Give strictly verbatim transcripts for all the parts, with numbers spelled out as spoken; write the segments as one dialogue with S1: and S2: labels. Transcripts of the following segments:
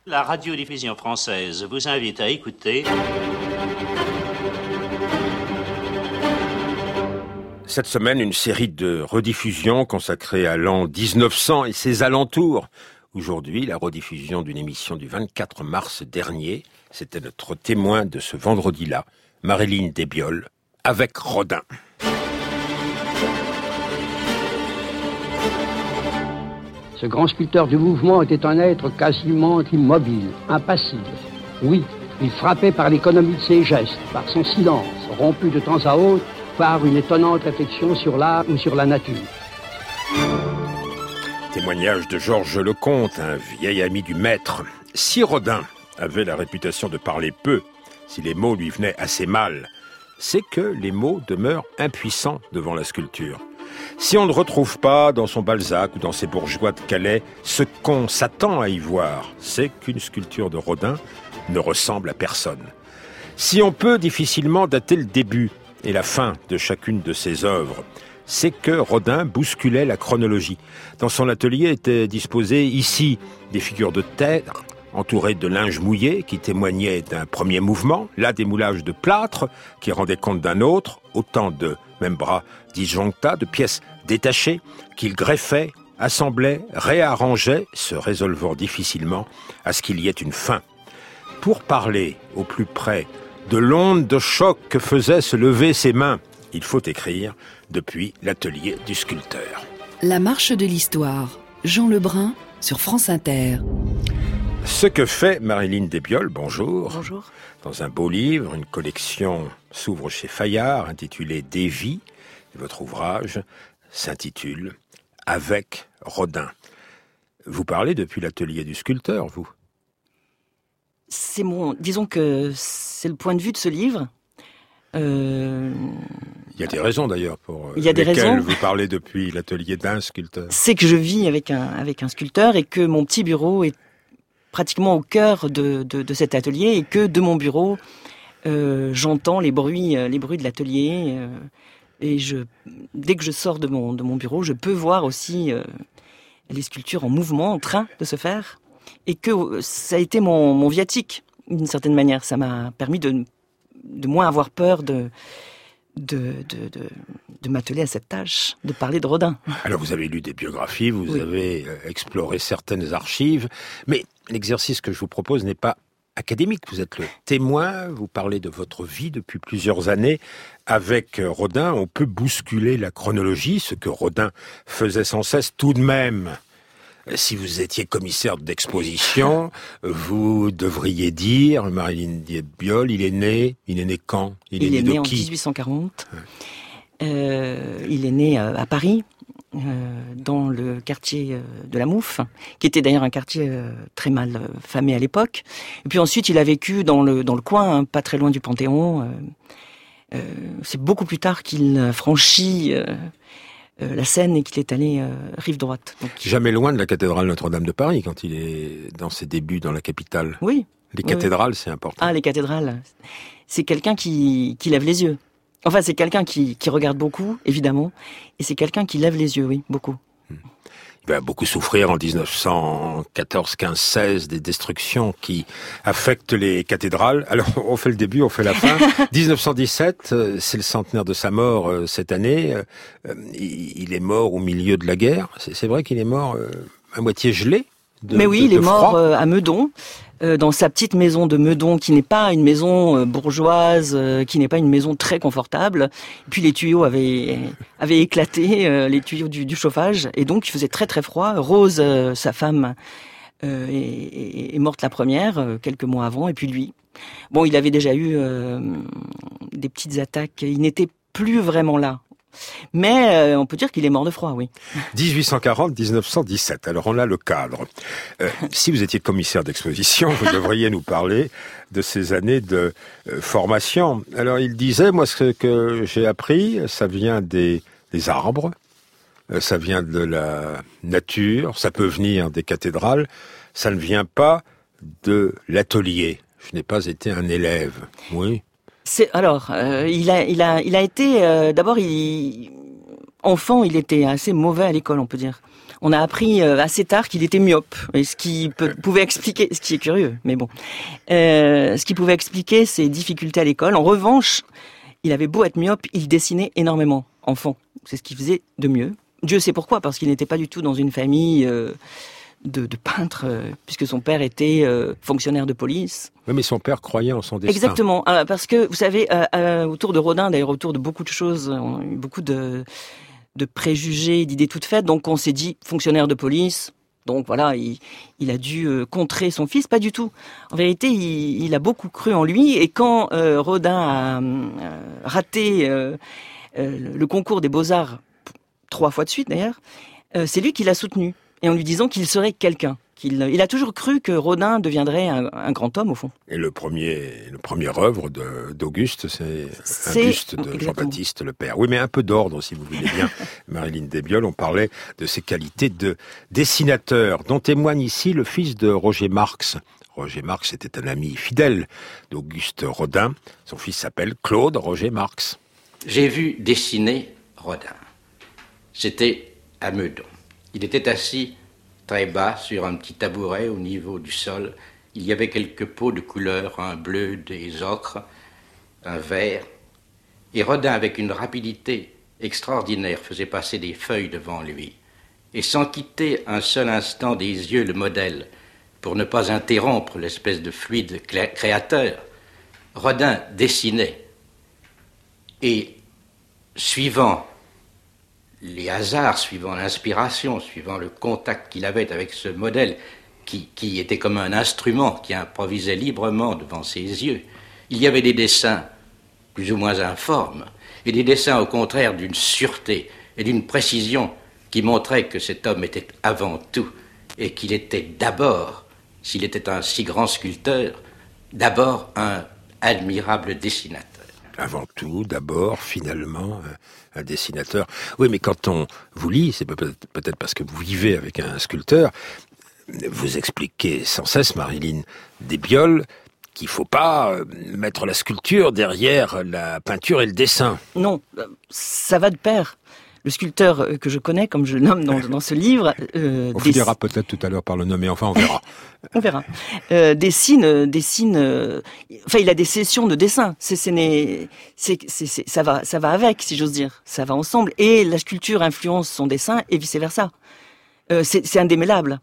S1: La radiodiffusion française vous invite à écouter...
S2: Cette semaine, une série de rediffusions consacrée à l'an dix-neuf cents et ses alentours. Aujourd'hui, la rediffusion d'une émission du vingt-quatre mars dernier. C'était notre témoin de ce vendredi-là, Marilyn Desbioles, avec Rodin.
S3: Ce grand sculpteur du mouvement était un être quasiment immobile, impassible. Oui, il frappait par l'économie de ses gestes, par son silence, rompu de temps à autre par une étonnante réflexion sur l'art ou sur la nature.
S2: Témoignage de Georges Lecomte, un vieil ami du maître. Si Rodin avait la réputation de parler peu, si les mots lui venaient assez mal, c'est que les mots demeurent impuissants devant la sculpture. Si on ne retrouve pas dans son Balzac ou dans ses bourgeois de Calais ce qu'on s'attend à y voir, c'est qu'une sculpture de Rodin ne ressemble à personne. Si on peut difficilement dater le début et la fin de chacune de ses œuvres, c'est que Rodin bousculait la chronologie. Dans son atelier étaient disposées ici des figures de terre, entourées de linge mouillé qui témoignaient d'un premier mouvement, là des moulages de plâtre qui rendaient compte d'un autre, autant de même bras disjoncta, de pièces détachées qu'il greffait, assemblait, réarrangeait, se résolvant difficilement à ce qu'il y ait une fin. Pour parler au plus près de l'onde de choc que faisaient se lever ses mains, il faut écrire depuis l'atelier du sculpteur.
S4: La marche de l'histoire, Jean Lebrun sur France Inter.
S2: Ce que fait Marilyn Desbioles, bonjour.
S5: Bonjour.
S2: Dans un beau livre, une collection s'ouvre chez Fayard, intitulée Des vies. Et votre ouvrage s'intitule Avec Rodin. Vous parlez depuis l'atelier du sculpteur, vous?
S5: C'est mon, disons que c'est le point de vue de ce livre. Euh...
S2: Il y a des raisons d'ailleurs pour
S5: Il y a des
S2: lesquelles
S5: raisons.
S2: vous parlez depuis l'atelier d'un sculpteur.
S5: C'est que je vis avec un, avec un sculpteur et que mon petit bureau est pratiquement au cœur de, de, de cet atelier et que de mon bureau, euh, j'entends les bruits, les bruits de l'atelier. Euh, et je, dès que je sors de mon, de mon bureau, je peux voir aussi euh, les sculptures en mouvement, en train de se faire. Et que ça a été mon, mon viatique, d'une certaine manière. Ça m'a permis de, de moins avoir peur de, de, de, de, de m'atteler à cette tâche, de parler de Rodin.
S2: Alors vous avez lu des biographies, vous
S5: Oui.
S2: avez exploré certaines archives, mais l'exercice que je vous propose n'est pas académique. Vous êtes le témoin, vous parlez de votre vie depuis plusieurs années. Avec Rodin, on peut bousculer la chronologie, ce que Rodin faisait sans cesse tout de même. Si vous étiez commissaire d'exposition, vous devriez dire, Marilyn Desbioles, il est né, il est né quand?
S5: Il, il est,
S2: né,
S5: né
S2: de
S5: en
S2: qui?
S5: dix-huit cent quarante.
S2: Ouais.
S5: Euh, il est né euh, à Paris, euh, dans le quartier euh, de la Mouffe, qui était d'ailleurs un quartier euh, très mal euh, famé à l'époque. Et puis ensuite, il a vécu dans le dans le coin, hein, pas très loin du Panthéon. Euh, euh, c'est beaucoup plus tard qu'il franchit euh, euh, la Seine et qu'il est allé euh, rive droite. Donc,
S2: Jamais loin de la cathédrale Notre-Dame de Paris, quand il est dans ses débuts dans la capitale.
S5: oui.
S2: Les
S5: oui,
S2: cathédrales,
S5: oui.
S2: c'est important.
S5: Ah, les cathédrales. C'est quelqu'un qui, qui lève les yeux. Enfin, c'est quelqu'un qui, qui regarde beaucoup, évidemment. Et c'est quelqu'un qui lève les yeux, oui, beaucoup.
S2: Il va beaucoup souffrir en dix-neuf cent quatorze, quinze, seize des destructions qui affectent les cathédrales. Alors, on fait le début, on fait la fin. dix-neuf cent dix-sept, c'est le centenaire de sa mort euh, cette année. Euh, il est mort au milieu de la guerre. C'est, c'est vrai qu'il est mort euh, à moitié gelé. De,
S5: Mais oui,
S2: de,
S5: il est
S2: de
S5: mort
S2: froid.
S5: euh, à Meudon, euh, dans sa petite maison de Meudon, qui n'est pas une maison euh, bourgeoise, euh, qui n'est pas une maison très confortable. Et puis les tuyaux avaient, avaient éclaté, euh, les tuyaux du, du chauffage, et donc il faisait très très froid. Rose, euh, sa femme, euh, est, est, est morte la première, euh, quelques mois avant, et puis lui. Bon, il avait déjà eu euh, des petites attaques, il n'était plus vraiment là. Mais euh, on peut dire qu'il est mort de froid, oui.
S2: dix-huit cent quarante, dix-neuf cent dix-sept. Alors on a le cadre. Euh, si vous étiez commissaire d'exposition, vous devriez nous parler de ces années de euh, formation. Alors il disait, moi ce que j'ai appris, ça vient des, des arbres, euh, ça vient de la nature, ça peut venir des cathédrales, ça ne vient pas de l'atelier. Je n'ai pas été un élève. Oui.
S5: C'est, alors, euh, il a, il a, il a été. Euh, d'abord, il, enfant, il était assez mauvais à l'école, on peut dire. On a appris assez tard qu'il était myope, et ce qui peut, pouvait expliquer, ce qui est curieux, mais bon, euh, ce qui pouvait expliquer ses difficultés à l'école. En revanche, il avait beau être myope, il dessinait énormément, enfant. C'est ce qu'il faisait de mieux. Dieu sait pourquoi, parce qu'il n'était pas du tout dans une famille euh, de, de peintres, euh, puisque son père était euh, fonctionnaire de police.
S2: Oui, mais son père croyait en son destin.
S5: Exactement, euh, parce que, vous savez, euh, euh, autour de Rodin, d'ailleurs autour de beaucoup de choses, on a eu beaucoup de, de préjugés, d'idées toutes faites, donc on s'est dit, fonctionnaire de police, donc voilà, il, il a dû euh, contrer son fils, pas du tout. En vérité, il, il a beaucoup cru en lui, et quand euh, Rodin a euh, raté euh, euh, le concours des Beaux-Arts, trois fois de suite d'ailleurs, euh, c'est lui qui l'a soutenu, et en lui disant qu'il serait quelqu'un. Qu'il, il a toujours cru que Rodin deviendrait un, un grand homme, au fond.
S2: Et le premier, le premier œuvre de, d'Auguste, c'est,
S5: c'est
S2: un buste de
S5: exactement.
S2: Jean-Baptiste le Père. Oui, mais un peu d'ordre, si vous voulez bien, Marilyn Desbioles. On parlait de ses qualités de dessinateur, dont témoigne ici le fils de Roger Marx. Roger Marx était un ami fidèle d'Auguste Rodin. Son fils s'appelle Claude Roger Marx.
S6: J'ai vu dessiner Rodin. C'était à Meudon. Il était assis très bas sur un petit tabouret au niveau du sol. Il y avait quelques pots de couleur, un bleu, des ocres, un vert. Et Rodin, avec une rapidité extraordinaire, faisait passer des feuilles devant lui. Et sans quitter un seul instant des yeux le modèle, pour ne pas interrompre l'espèce de fluide créateur, Rodin dessinait. Et suivant les hasards, suivant l'inspiration, suivant le contact qu'il avait avec ce modèle qui, qui était comme un instrument qui improvisait librement devant ses yeux, il y avait des dessins plus ou moins informes et des dessins au contraire d'une sûreté et d'une précision qui montraient que cet homme était avant tout et qu'il était d'abord, s'il était un si grand sculpteur, d'abord un admirable dessinateur.
S2: Avant tout, d'abord, finalement, un dessinateur. Oui, mais quand on vous lit, c'est peut-être, peut-être parce que vous vivez avec un sculpteur, vous expliquez sans cesse, Marilyn Desbioles, qu'il ne faut pas mettre la sculpture derrière la peinture et le dessin.
S5: Non, ça va de pair. Le sculpteur que je connais, comme je le nomme dans, dans ce livre...
S2: Euh, on finira dess... peut-être tout à l'heure par le nommer, enfin on verra.
S5: On verra. Euh, dessine, dessine... Euh, enfin, il a des sessions de dessin. C'est, c'est, c'est, c'est, c'est, ça, va, ça va avec, si j'ose dire. Ça va ensemble. Et la sculpture influence son dessin, et vice-versa. Euh, c'est, c'est indémêlable.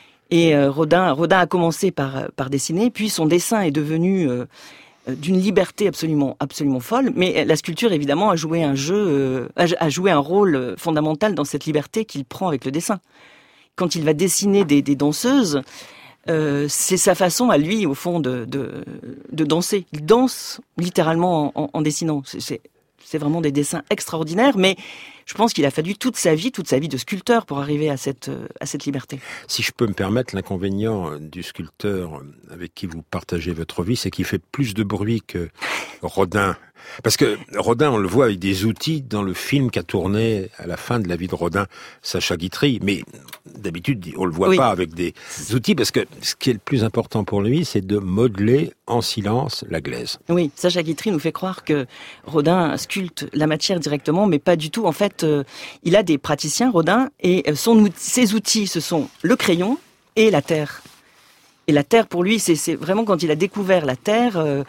S5: Et euh, Rodin, Rodin a commencé par, par dessiner, puis son dessin est devenu... Euh, d'une liberté absolument, absolument folle, mais la sculpture évidemment a joué un jeu, euh, a joué un rôle fondamental dans cette liberté qu'il prend avec le dessin. Quand il va dessiner des, des danseuses, euh, c'est sa façon à lui au fond de, de, de danser. Il danse littéralement en, en, en dessinant. C'est, c'est, c'est vraiment des dessins extraordinaires, mais je pense qu'il a fallu toute sa vie, toute sa vie de sculpteur pour arriver à cette, à cette liberté.
S2: Si je peux me permettre, l'inconvénient du sculpteur avec qui vous partagez votre vie, c'est qu'il fait plus de bruit que Rodin. Parce que Rodin, on le voit avec des outils dans le film qu'a tourné à la fin de la vie de Rodin, Sacha Guitry. Mais d'habitude, on le voit oui. pas avec des outils, parce que ce qui est le plus important pour lui, c'est de modeler en silence la glaise.
S5: Oui, Sacha Guitry nous fait croire que Rodin sculpte la matière directement, mais pas du tout. En fait, euh, il a des praticiens, Rodin, et son, ses outils, ce sont le crayon et la terre. Et la terre, pour lui, c'est, c'est vraiment quand il a découvert la terre... Euh,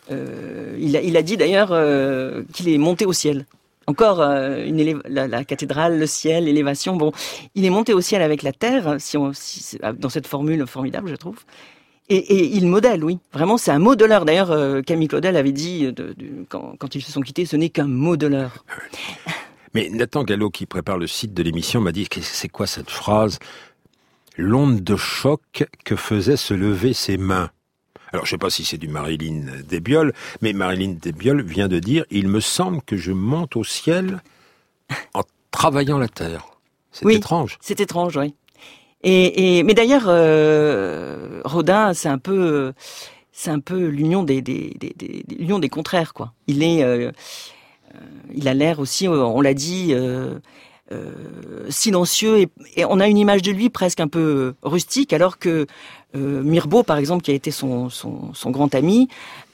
S5: Euh, il, a, il a dit d'ailleurs euh, qu'il est monté au ciel. Encore euh, une élève, la, la cathédrale, le ciel, l'élévation. Bon, il est monté au ciel avec la terre, si on, si, dans cette formule formidable, je trouve. Et, et il modèle, oui. Vraiment, c'est un modeleur. D'ailleurs, euh, Camille Claudel avait dit, de, de, quand, quand ils se sont quittés, ce n'est qu'un modeleur.
S2: Mais Nathan Gallo, qui prépare le site de l'émission, m'a dit, c'est quoi cette phrase ? L'onde de choc que faisaient se lever ses mains. Alors, je ne sais pas si c'est du Marilyn Desbioles, mais Marilyn Desbioles vient de dire « Il me semble que je monte au ciel en travaillant la terre ». C'est
S5: oui,
S2: étrange.
S5: C'est étrange, oui. Et, et mais d'ailleurs, euh, Rodin, c'est un peu, c'est un peu l'union des, des, des, des, l'union des contraires, quoi. Il est, euh, euh, il a l'air aussi, on l'a dit. Euh, Euh, silencieux et, et on a une image de lui presque un peu rustique, alors que euh, Mirbeau, par exemple, qui a été son, son, son grand ami,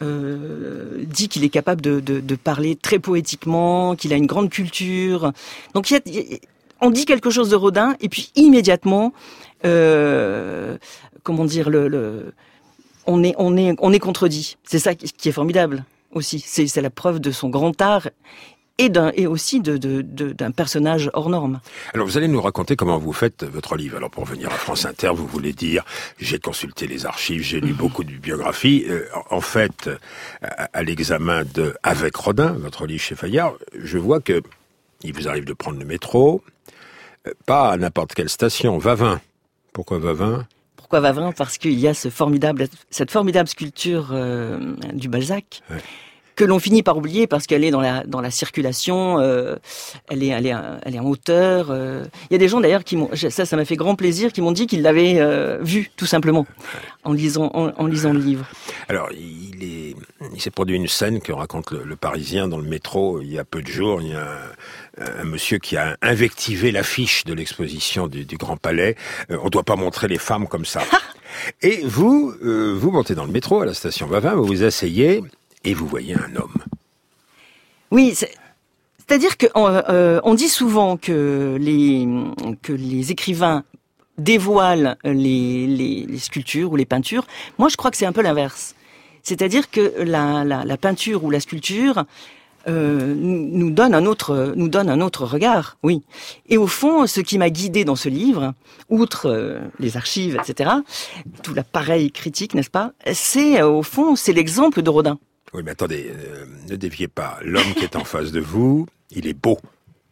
S5: euh, dit qu'il est capable de, de, de parler très poétiquement, qu'il a une grande culture. Donc il y a, il y a, on dit quelque chose de Rodin et puis immédiatement, euh, comment dire, le, le, on est, on est, on est contredit. C'est ça qui est formidable aussi. C'est, c'est la preuve de son grand art. Et, d'un, et aussi de, de, de, d'un personnage hors norme.
S2: Alors vous allez nous raconter comment vous faites votre livre. Alors pour venir à France Inter, vous voulez dire, j'ai consulté les archives, j'ai lu beaucoup de biographies. Euh, en fait, à, à l'examen de Avec Rodin, votre livre chez Fayard, je vois que il vous arrive de prendre le métro, euh, pas à n'importe quelle station, Vavin. Pourquoi Vavin ?
S5: Pourquoi Vavin ? Parce qu'il y a ce formidable, cette formidable sculpture euh, du Balzac. Ouais. Que l'on finit par oublier parce qu'elle est dans la dans la circulation, euh, elle est elle est elle est en hauteur. Euh. Il y a des gens d'ailleurs qui m'ont ça ça m'a fait grand plaisir qui m'ont dit qu'ils l'avaient euh, vu tout simplement en lisant en, en lisant le livre.
S2: Alors il est il s'est produit une scène que raconte le, le Parisien dans le métro il y a peu de jours. Il y a un, un monsieur qui a invectivé l'affiche de l'exposition du, du Grand Palais. Euh, on doit pas montrer les femmes comme ça. Et vous euh, vous montez dans le métro à la station Vavin, vous vous asseyez. Et vous voyez un homme.
S5: Oui, c'est, c'est-à-dire que euh, on dit souvent que les que les écrivains dévoilent les, les les sculptures ou les peintures. Moi, je crois que c'est un peu l'inverse. C'est-à-dire que la la, la peinture ou la sculpture euh, nous donne un autre nous donne un autre regard. Oui. Et au fond, ce qui m'a guidée dans ce livre, outre euh, les archives, et cetera, tout l'appareil critique, n'est-ce pas ? C'est au fond, c'est l'exemple de Rodin.
S2: Oui, mais attendez, euh, ne déviez pas. L'homme qui est en face de vous, il est beau.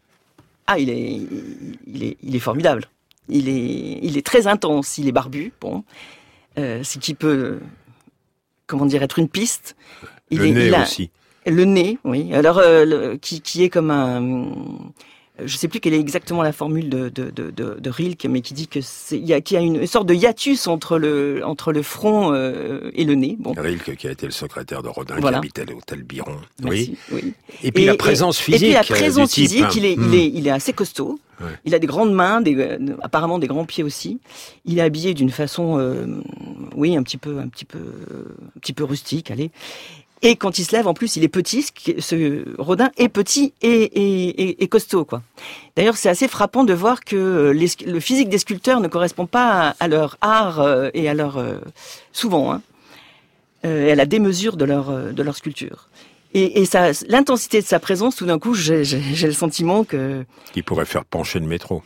S5: Ah, il est, il est, il est formidable. Il est, il est très intense. Il est barbu, bon, euh, ce qui peut, comment dire, être une piste. Il
S2: le
S5: est,
S2: nez
S5: il a,
S2: aussi.
S5: Le nez, oui. Alors, euh, le, qui, qui est comme un. Je sais plus quelle est exactement la formule de, de, de, de, de Rilke, mais qui dit que c'est, il y a, qu'il y a une sorte de hiatus entre le, entre le front euh, et le nez. Bon.
S2: Rilke, qui a été le secrétaire de Rodin,
S5: voilà.
S2: Qui habitait l'hôtel Biron.
S5: Merci, oui. oui.
S2: Et puis et, la présence physique.
S5: Et puis la présence
S2: du
S5: physique,
S2: type,
S5: il est,
S2: hein.
S5: il est, il est assez costaud.
S2: Ouais.
S5: Il a des grandes mains, des, euh, apparemment des grands pieds aussi. Il est habillé d'une façon, euh, oui, un petit peu, un petit peu, un petit peu rustique, allez. Et quand il se lève, en plus, il est petit. Ce Rodin est petit et, et, et, et costaud, quoi. D'ailleurs, c'est assez frappant de voir que les, le physique des sculpteurs ne correspond pas à leur art et à leur souvent, hein, et à la démesure de leur de leur sculpture. Et, et ça, l'intensité de sa présence, tout d'un coup, j'ai, j'ai, j'ai le sentiment que
S2: qui pourrait faire pencher le métro.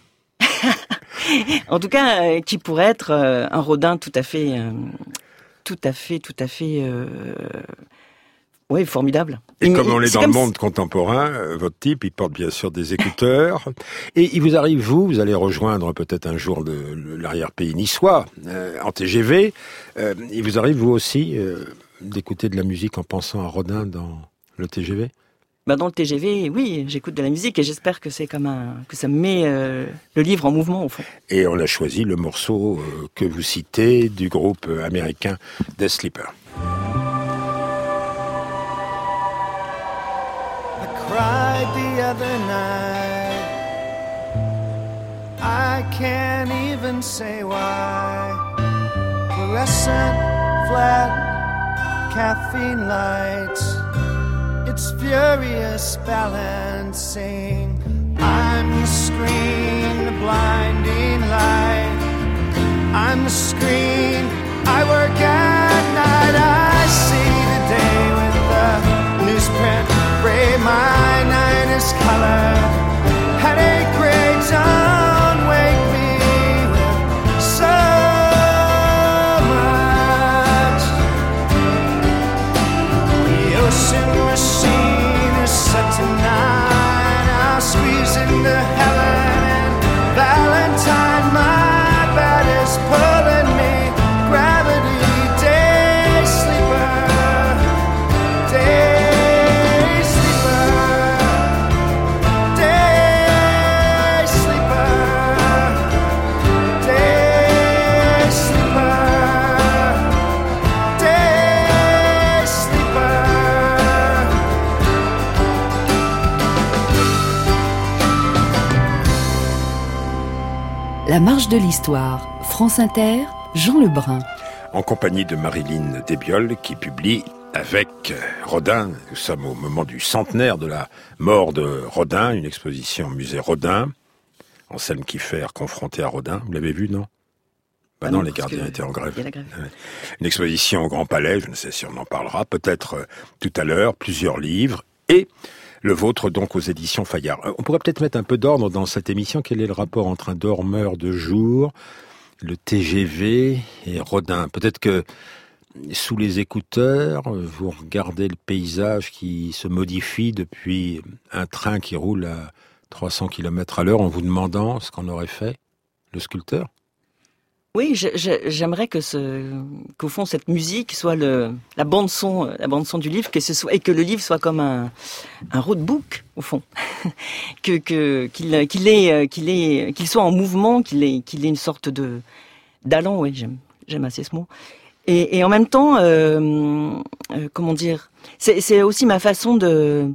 S5: En tout cas, euh, qui pourrait être euh, un Rodin tout à fait, euh, tout à fait, tout à fait. Euh, Oui, formidable.
S2: Et
S5: il,
S2: comme on
S5: il,
S2: est dans le monde contemporain, euh, votre type, il porte bien sûr des écouteurs. Et il vous arrive, vous, vous allez rejoindre peut-être un jour de, de l'arrière-pays niçois, euh, en T G V. Euh, il vous arrive, vous aussi, euh, d'écouter de la musique en pensant à Rodin dans le T G V ?
S5: Ben dans le T G V, oui, j'écoute de la musique et j'espère que c'est comme un, que ça met euh, le livre en mouvement, au fond.
S2: Et on a choisi le morceau euh, que vous citez du groupe américain Death Sleeper.
S7: Cried the other night, I can't even say why. Fluorescent, flat, caffeine lights, it's furious balancing. I'm the screen, the blinding light. I'm the screen, I work at night. I see the day with the newsprint. Gray, my night is colored. Headache gray, don't wake me with so much. The ocean machine is set tonight. I'll squeeze into heaven and Valentine. My bed is pulling me. Gravity, day sleeper, day.
S4: La marche de l'histoire, France Inter, Jean Lebrun.
S2: En compagnie de Marilyn Desbioles qui publie avec Rodin, nous sommes au moment du centenaire de la mort de Rodin, une exposition au musée Rodin. Anselme Kiefer confronté à Rodin. Vous l'avez vu, non? Bah
S5: ah
S2: non,
S5: non,
S2: les gardiens étaient en grève.
S5: Il y a la grève.
S2: Une exposition au Grand Palais, je ne sais si on en parlera, peut-être euh, tout à l'heure, plusieurs livres, et le vôtre donc aux éditions Fayard. Euh, on pourrait peut-être mettre un peu d'ordre dans cette émission. Quel est le rapport entre un dormeur de jour, le T G V et Rodin? Peut-être que sous les écouteurs, vous regardez le paysage qui se modifie depuis un train qui roule à trois cents kilomètres à l'heure en vous demandant ce qu'en aurait fait le sculpteur.
S5: Oui, je, je, j'aimerais que ce, qu'au fond cette musique soit le, la bande son, la bande son du livre, que ce soit et que le livre soit comme un, un roadbook au fond, que, que qu'il, qu'il ait, qu'il ait, qu'il soit en mouvement, qu'il ait, qu'il ait une sorte de d'allant. Oui, j'aime, j'aime assez ce mot. Et, et en même temps, euh, euh, comment dire, c'est, c'est aussi ma façon de,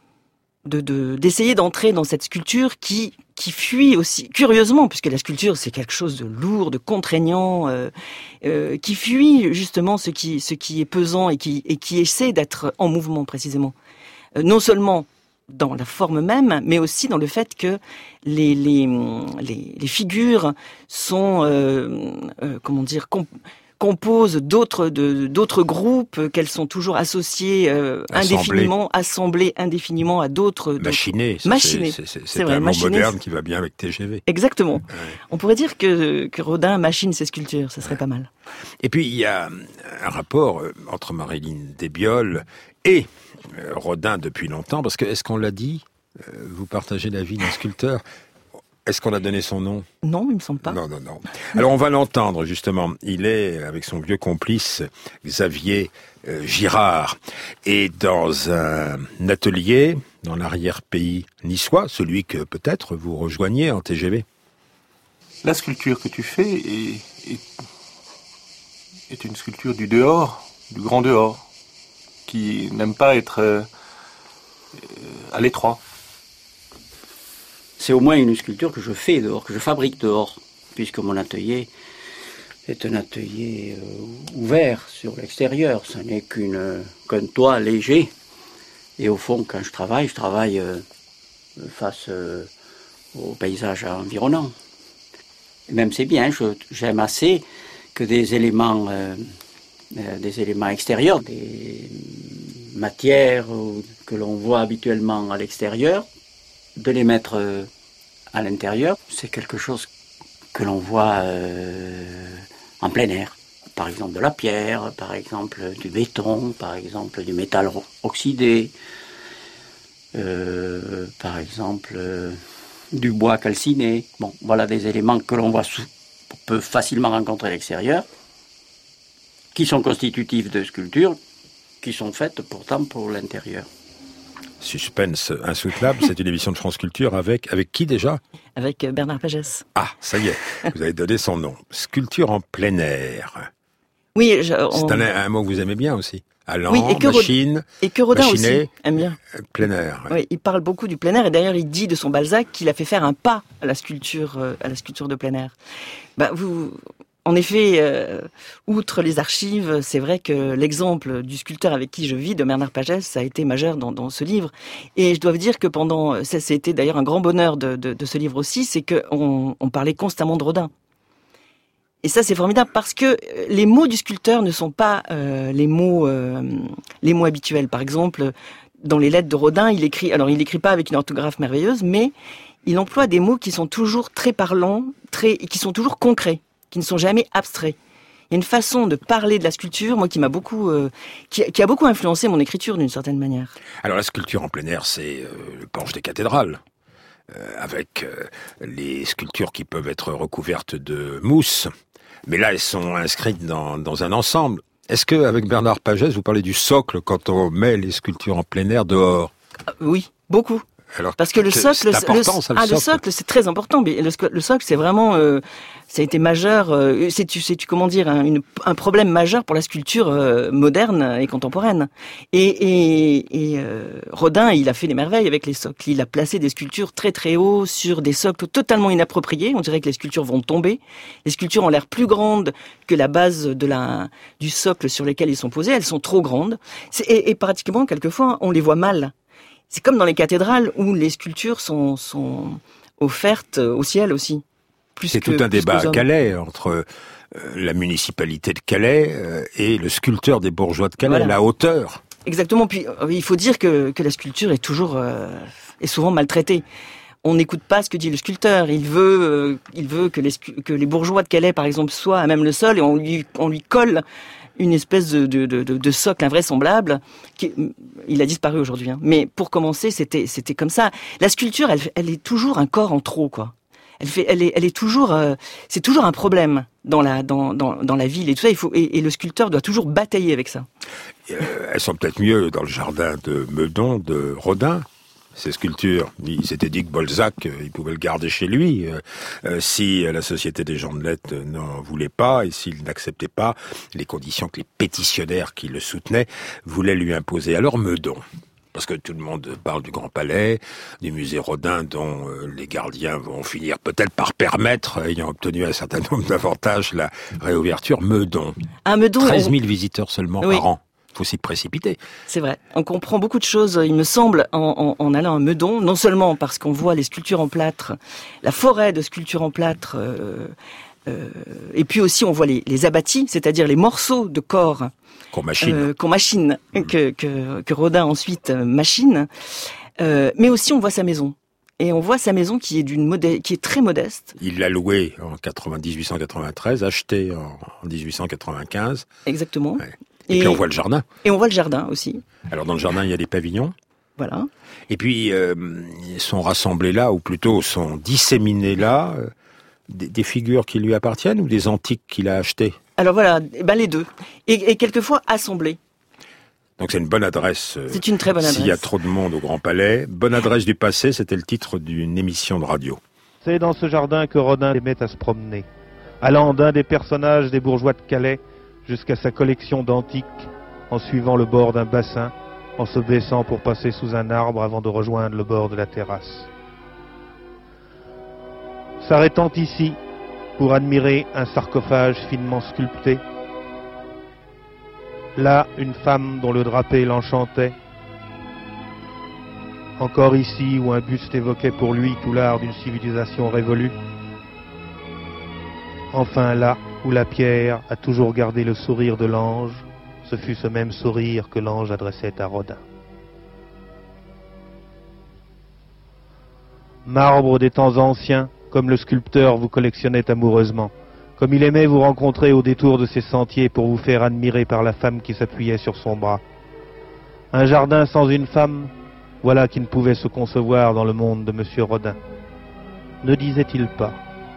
S5: de, de, d'essayer d'entrer dans cette sculpture qui qui fuit aussi, curieusement, puisque la sculpture c'est quelque chose de lourd, de contraignant, euh, euh, qui fuit justement ce qui, ce qui est pesant et qui, et qui essaie d'être en mouvement précisément. Euh, non seulement dans la forme même, mais aussi dans le fait que les, les, les, les figures sont, euh, euh, comment dire, comp- composent d'autres de, d'autres groupes, qu'elles sont toujours associées euh, indéfiniment, assemblées indéfiniment à d'autres.
S2: Machinées.
S5: Machinées.
S2: C'est, c'est, c'est,
S5: c'est
S2: c'est
S5: vrai,
S2: un mot
S5: machinées,
S2: moderne qui va bien avec T G V.
S5: Exactement.
S2: Ouais.
S5: On pourrait dire que, que Rodin machine ses sculptures, ça serait
S2: ouais.
S5: pas mal.
S2: Et puis il y a un rapport entre Marilyn Desbioles et Rodin depuis longtemps, parce que, est-ce qu'on l'a dit, vous partagez la vie d'un sculpteur? Est-ce qu'on a donné son nom?
S5: Non, il me semble pas.
S2: Non, non, non. Alors on va l'entendre justement. Il est avec son vieux complice Xavier euh, Girard et dans un atelier dans l'arrière-pays niçois, celui que peut-être vous rejoignez en T G V.
S8: La sculpture que tu fais est, est, est une sculpture du dehors, du grand dehors, qui n'aime pas être euh, à l'étroit.
S9: C'est au moins une sculpture que je fais dehors, que je fabrique dehors, puisque mon atelier est un atelier euh, ouvert sur l'extérieur. Ce n'est qu'une, qu'un toit léger. Et au fond, quand je travaille, je travaille euh, face euh, au paysage environnant. Et même c'est bien, je, j'aime assez que des éléments, euh, euh, des éléments extérieurs, des matières euh, que l'on voit habituellement à l'extérieur, de les mettre euh, à l'intérieur, c'est quelque chose que l'on voit euh, en plein air. Par exemple de la pierre, par exemple du béton, par exemple du métal oxydé, euh, par exemple euh, du bois calciné. Bon, voilà des éléments que l'on voit sous, peut facilement rencontrer à l'extérieur, qui sont constitutifs de sculptures, qui sont faites pourtant pour l'intérieur.
S2: Suspense insoutenable, c'est une émission de France Culture avec, avec qui déjà?
S5: Avec Bernard Pagès.
S2: Ah, ça y est, vous avez donné son nom. Sculpture en plein air.
S5: Oui, je, on...
S2: c'est un, un mot que vous aimez bien aussi. Allant,
S5: oui, et que
S2: machine,
S5: Rod... et que Rodin
S2: machiné,
S5: aussi aime bien.
S2: Plein air. Ouais.
S5: Oui, il parle beaucoup du plein air et d'ailleurs il dit de son Balzac qu'il a fait faire un pas à la sculpture, euh, à la sculpture de plein air. Bah, vous... En effet, euh, outre les archives, c'est vrai que l'exemple du sculpteur avec qui je vis, de Bernard Pagès, ça a été majeur dans, dans ce livre. Et je dois vous dire que pendant, ça c'était d'ailleurs un grand bonheur de, de, de ce livre aussi, c'est qu'on on parlait constamment de Rodin. Et ça c'est formidable parce que les mots du sculpteur ne sont pas euh, les mots, euh, les mots habituels. Par exemple, dans les lettres de Rodin, il écrit, alors il écrit pas avec une orthographe merveilleuse, mais il emploie des mots qui sont toujours très parlants, très, qui sont toujours concrets, qui ne sont jamais abstraits. Il y a une façon de parler de la sculpture, moi, qui m'a beaucoup, euh, qui, qui a beaucoup influencé mon écriture d'une certaine manière.
S2: Alors la sculpture en plein air, c'est euh, le Porche des cathédrales, euh, avec euh, les sculptures qui peuvent être recouvertes de mousse, mais là elles sont inscrites dans, dans un ensemble. Est-ce que avec Bernard Pagès, vous parlez du socle quand on met les sculptures en plein air dehors?
S5: euh, Oui, beaucoup.
S2: Alors,
S5: parce que le socle,
S2: c'est important,
S5: le,
S2: ça, le,
S5: ah,
S2: socle.
S5: le socle, c'est très important. Mais le, le socle, c'est vraiment, euh, ça a été majeur. Euh, c'est, tu, c'est, tu comment dire, un, une, un problème majeur pour la sculpture euh, moderne et contemporaine. Et, et, et euh, Rodin, il a fait des merveilles avec les socles. Il a placé des sculptures très très haut sur des socles totalement inappropriés. On dirait que les sculptures vont tomber. Les sculptures ont l'air plus grandes que la base de la du socle sur lesquelles ils sont posés. Elles sont trop grandes. C'est, et, et pratiquement, quelquefois, on les voit mal. C'est comme dans les cathédrales où les sculptures sont, sont offerte au ciel aussi. Plus
S2: C'est
S5: que,
S2: tout un
S5: plus
S2: débat
S5: qu'aux
S2: à
S5: hommes.
S2: Calais entre euh, la municipalité de Calais euh, et le sculpteur des bourgeois de Calais,
S5: Voilà.
S2: la hauteur.
S5: Exactement. Puis euh, il faut dire que, que la sculpture est toujours euh, est souvent maltraitée. On n'écoute pas ce que dit le sculpteur. Il veut, euh, il veut que les que les bourgeois de Calais, par exemple, soient à même le sol et on lui on lui colle une espèce de de, de, de socle invraisemblable. Qui, il a disparu aujourd'hui. Hein. Mais pour commencer, c'était c'était comme ça. La sculpture, elle elle est toujours un corps en trop, quoi. Elle fait, elle est, elle est toujours, euh, c'est toujours un problème dans la, dans, dans, dans la ville et tout ça. Il faut, et, et le sculpteur doit toujours batailler avec ça.
S2: Euh, elles sont peut-être mieux dans le jardin de Meudon, de Rodin, ces sculptures. Il s'était dit que Balzac, euh, il pouvait le garder chez lui euh, euh, si la Société des gens de lettres n'en voulait pas et s'il n'acceptait pas les conditions que les pétitionnaires qui le soutenaient voulaient lui imposer. Alors Meudon. Parce que tout le monde parle du Grand Palais, du musée Rodin, dont euh, les gardiens vont finir peut-être par permettre, ayant obtenu un certain nombre d'avantages, la réouverture. Meudon.
S5: À Meudon,
S2: treize mille visiteurs seulement
S5: oui.
S2: par an. Faut s'y précipiter.
S5: C'est vrai. On comprend beaucoup de choses, il me semble, en, en, en allant à Meudon. Non seulement parce qu'on voit les sculptures en plâtre, la forêt de sculptures en plâtre, euh, euh, et puis aussi on voit les, les abattis, c'est-à-dire les morceaux de corps
S2: qu'on machine,
S5: euh, qu'on machine mmh. que, que, que Rodin ensuite machine. Euh, mais aussi on voit sa maison. Et on voit sa maison qui est d'une modè- qui est très modeste.
S2: Il l'a louée en dix-huit cent quatre-vingt-treize, achetée en dix-huit cent quatre-vingt-quinze.
S5: Exactement.
S2: Ouais. Et, et puis on voit le jardin.
S5: Et on voit le jardin aussi.
S2: Alors dans le jardin, il y a des pavillons.
S5: Voilà.
S2: Et puis euh, sont rassemblés là, ou plutôt sont disséminés là, euh, des, des figures qui lui appartiennent ou des antiques qu'il a achetées.
S5: Alors voilà, ben les deux. Et, et quelquefois assemblés.
S2: Donc c'est une bonne adresse. Euh,
S5: c'est une très bonne adresse.
S2: S'il y a trop de monde au Grand Palais. Bonne adresse du passé, c'était le titre d'une émission de radio.
S10: C'est dans ce jardin que Rodin aimait à se promener, allant d'un des personnages des bourgeois de Calais jusqu'à sa collection d'antiques, en suivant le bord d'un bassin, en se baissant pour passer sous un arbre avant de rejoindre le bord de la terrasse. S'arrêtant ici pour admirer un sarcophage finement sculpté, là une femme dont le drapé l'enchantait, encore ici où un buste évoquait pour lui tout l'art d'une civilisation révolue, enfin là où la pierre a toujours gardé le sourire de l'ange, ce fut ce même sourire que l'ange adressait à Rodin. Marbre des temps anciens, comme le sculpteur vous collectionnait amoureusement, comme il aimait vous rencontrer au détour de ses sentiers pour vous faire admirer par la femme qui s'appuyait sur son bras. Un jardin sans une femme, voilà qui ne pouvait se concevoir dans le monde de Monsieur Rodin. Ne disait-il pas ?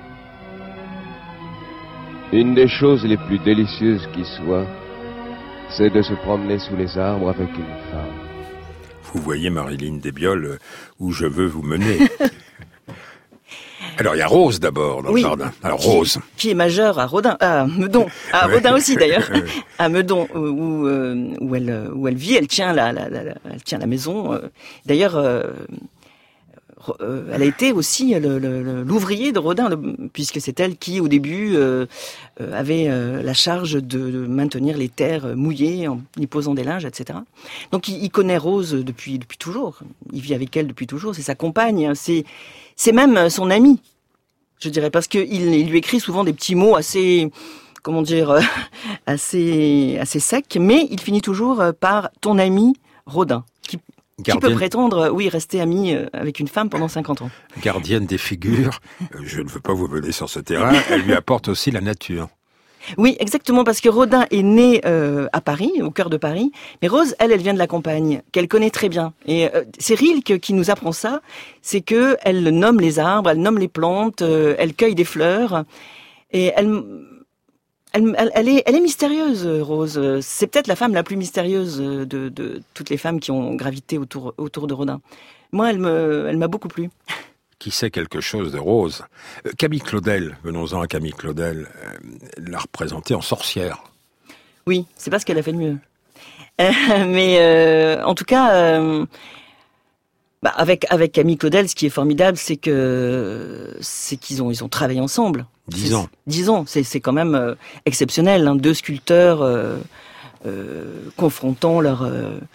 S11: Une des choses les plus délicieuses qui soient, c'est de se promener sous les arbres avec une femme.
S2: Vous voyez, Marilyn Desbioles, où je veux vous mener. Alors, il y a Rose d'abord dans
S5: oui,
S2: le jardin. Alors,
S5: qui,
S2: Rose.
S5: Qui est majeure à Rodin, à Meudon. À Rodin aussi, d'ailleurs. À Meudon, où, euh, où, elle, où elle vit, elle tient la, la, la, elle tient la maison. D'ailleurs, euh, euh, elle a été aussi le, le, l'ouvrier de Rodin, le, puisque c'est elle qui, au début, euh, avait euh, la charge de, de maintenir les terres mouillées en y posant des linges, et cetera. Donc, il, il connaît Rose depuis, depuis toujours. Il vit avec elle depuis toujours. C'est sa compagne. C'est, c'est même son amie. Je dirais, parce qu'il il lui écrit souvent des petits mots assez, comment dire, euh, assez, assez secs, mais il finit toujours par ton ami Rodin, qui, qui peut prétendre, oui, rester ami avec une femme pendant cinquante ans.
S2: Gardienne des figures, je ne veux pas vous mener sur ce terrain, elle lui apporte aussi la nature.
S5: Oui, exactement, parce que Rodin est né euh, à Paris, au cœur de Paris, mais Rose, elle, elle vient de la campagne, qu'elle connaît très bien. Et euh, c'est Rilke qui nous apprend ça, c'est que elle nomme les arbres, elle nomme les plantes, euh, elle cueille des fleurs, et elle, elle, elle, elle, est, elle est mystérieuse, Rose. C'est peut-être la femme la plus mystérieuse de, de toutes les femmes qui ont gravité autour, autour de Rodin. Moi, elle me, elle m'a beaucoup plu.
S2: Qui sait quelque chose de Rose. Euh, Camille Claudel, venons-en à Camille Claudel, euh, l'a représentée en sorcière.
S5: Oui, c'est pas ce qu'elle a fait de mieux. Euh, mais euh, en tout cas, euh, bah avec avec Camille Claudel, ce qui est formidable, c'est que c'est qu'ils ont ils ont travaillé ensemble.
S2: Dix ans.
S5: Dix ans, c'est c'est quand même euh, exceptionnel. Hein, deux sculpteurs euh, euh, confrontant leur euh,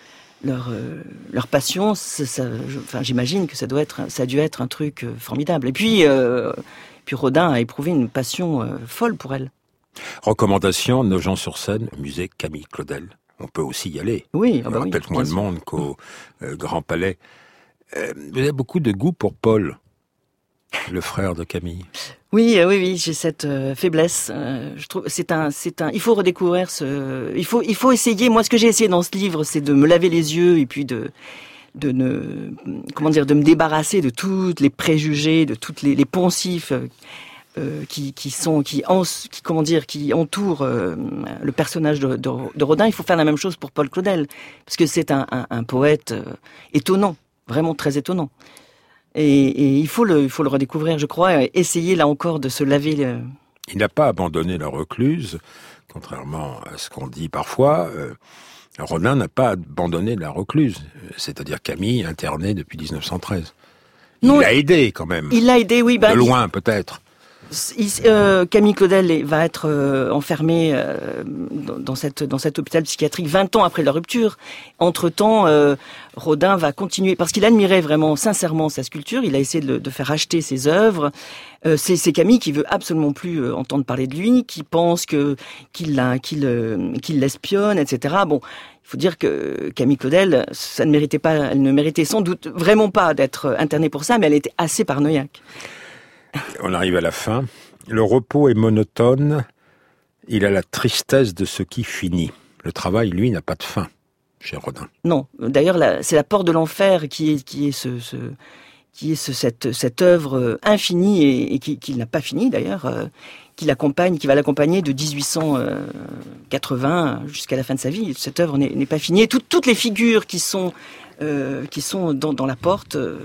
S5: leur, euh, leur passion, ça, ça, je, enfin, j'imagine que ça doit être, ça a dû être un truc euh, formidable. Et puis, euh, puis Rodin a éprouvé une passion euh, folle pour elle.
S2: Recommandation, Nogent-sur-Seine, musée Camille Claudel. On peut aussi y aller.
S5: Oui,
S2: il y
S5: ah bah
S2: aura
S5: oui,
S2: peut-être moins de monde qu'au euh, Grand Palais. Euh, vous avez beaucoup de goût pour Paul, le frère de Camille.
S5: Oui, euh, oui, oui, j'ai cette euh, faiblesse. Euh, je trouve, c'est un, c'est un. Il faut redécouvrir ce. Il faut, il faut essayer. Moi, ce que j'ai essayé dans ce livre, c'est de me laver les yeux et puis de, de ne, comment dire, de me débarrasser de tous les préjugés, de toutes les, les poncifs euh, qui, qui sont, qui, en, qui, comment dire, qui entourent euh, le personnage de, de, de Rodin. Il faut faire la même chose pour Paul Claudel, parce que c'est un, un, un poète euh, étonnant, vraiment très étonnant. Et, et il faut le, il faut le redécouvrir, je crois, et essayer là encore de se laver. Le...
S2: Il n'a pas abandonné la recluse, contrairement à ce qu'on dit parfois. Euh, Rodin n'a pas abandonné la recluse, c'est-à-dire Camille internée depuis dix-neuf cent treize. Il
S5: non,
S2: l'a aidé quand même.
S5: Il l'a aidé, oui. Bah,
S2: de loin
S5: il...
S2: peut-être.
S5: Il, euh, Camille Claudel va être euh, enfermée euh, dans, dans, cette, dans cet hôpital psychiatrique vingt ans après la rupture. Entre-temps, euh, Rodin va continuer, parce qu'il admirait vraiment sincèrement sa sculpture, il a essayé de, de faire acheter ses œuvres. Euh, c'est, c'est Camille qui veut absolument plus euh, entendre parler de lui, qui pense que qu'il, la, qu'il, euh, qu'il l'espionne, et cetera. Bon, il faut dire que Camille Claudel, ça ne méritait pas, elle ne méritait sans doute vraiment pas d'être internée pour ça, mais elle était assez paranoïaque.
S2: On arrive à la fin. Le repos est monotone. Il a la tristesse de ce qui finit. Le travail, lui, n'a pas de fin, chez Rodin.
S5: Non. D'ailleurs, la, c'est la porte de l'enfer qui est, qui est, ce, ce, qui est ce, cette, cette œuvre infinie et, et qui, qui n'a pas fini, d'ailleurs, euh, qui l'accompagne, qui va l'accompagner de dix-huit cent quatre-vingts jusqu'à la fin de sa vie. Cette œuvre n'est, n'est pas finie. Et tout, toutes les figures qui sont, euh, qui sont dans, dans la porte... Euh,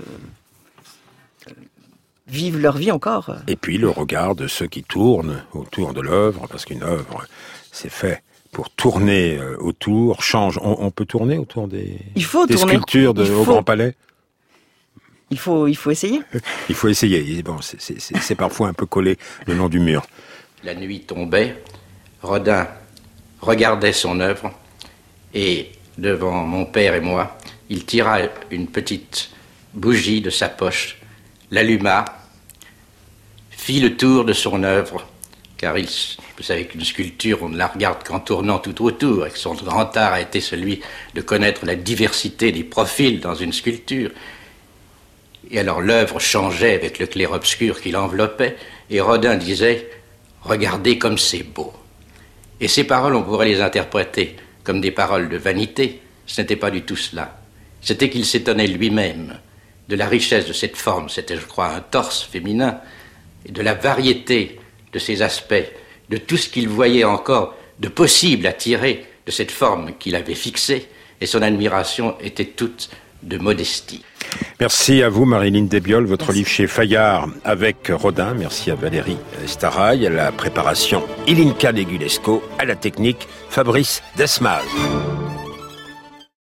S5: vivent leur vie encore.
S2: Et puis le regard de ceux qui tournent autour de l'œuvre, parce qu'une œuvre, c'est fait pour tourner autour, change. On, on peut tourner autour des,
S5: il faut
S2: des
S5: tourner.
S2: sculptures de,
S5: faut,
S2: au Grand Palais.
S5: Il faut, il faut essayer.
S2: Il faut essayer. Bon, c'est, c'est, c'est, c'est parfois un peu collé le long du mur.
S6: La nuit tombait, Rodin regardait son œuvre et devant mon père et moi, il tira une petite bougie de sa poche, l'alluma, fit le tour de son œuvre, car il, vous savez qu'une sculpture, on ne la regarde qu'en tournant tout autour, et que son grand art a été celui de connaître la diversité des profils dans une sculpture. Et alors l'œuvre changeait avec le clair-obscur qui l'enveloppait, et Rodin disait « Regardez comme c'est beau ». Et ces paroles, on pourrait les interpréter comme des paroles de vanité. Ce n'était pas du tout cela. C'était qu'il s'étonnait lui-même de la richesse de cette forme, c'était, je crois, un torse féminin, et de la variété de ses aspects, de tout ce qu'il voyait encore de possible à tirer de cette forme qu'il avait fixée, et son admiration était toute de modestie.
S2: Merci à vous, Marilyn Desbioles, votre Merci. Livre chez Fayard avec Rodin. Merci à Valérie Starail, à la préparation Ilinka Negulesco, à la technique Fabrice Desmaz.